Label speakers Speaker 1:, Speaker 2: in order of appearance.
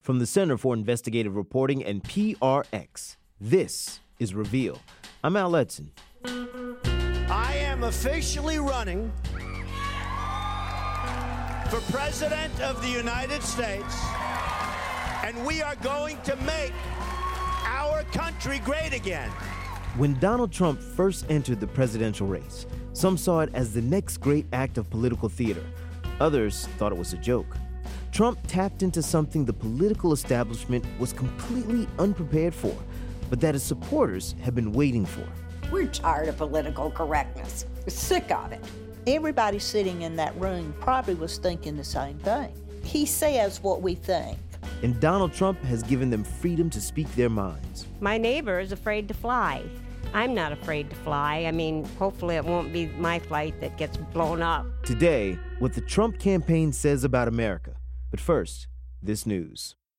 Speaker 1: From the Center for Investigative Reporting and PRX, this is Reveal. I'm Al Edson.
Speaker 2: I am officially running for President of the United States, and we are going to make our country great again.
Speaker 1: When Donald Trump first entered the presidential race, some saw it as the next great act of political theater. Others thought it was a joke. Trump tapped into something the political establishment was completely unprepared for, but that his supporters have been waiting for.
Speaker 3: We're tired of political correctness. We're sick of it.
Speaker 4: Everybody sitting in that room probably was thinking the same thing. He says what we think.
Speaker 1: And Donald Trump has given them freedom to speak their minds.
Speaker 5: My neighbor is afraid to fly. I'm not afraid to fly. I mean, hopefully it won't be my flight that gets blown up.
Speaker 1: Today, what the Trump campaign says about America. But first, this news.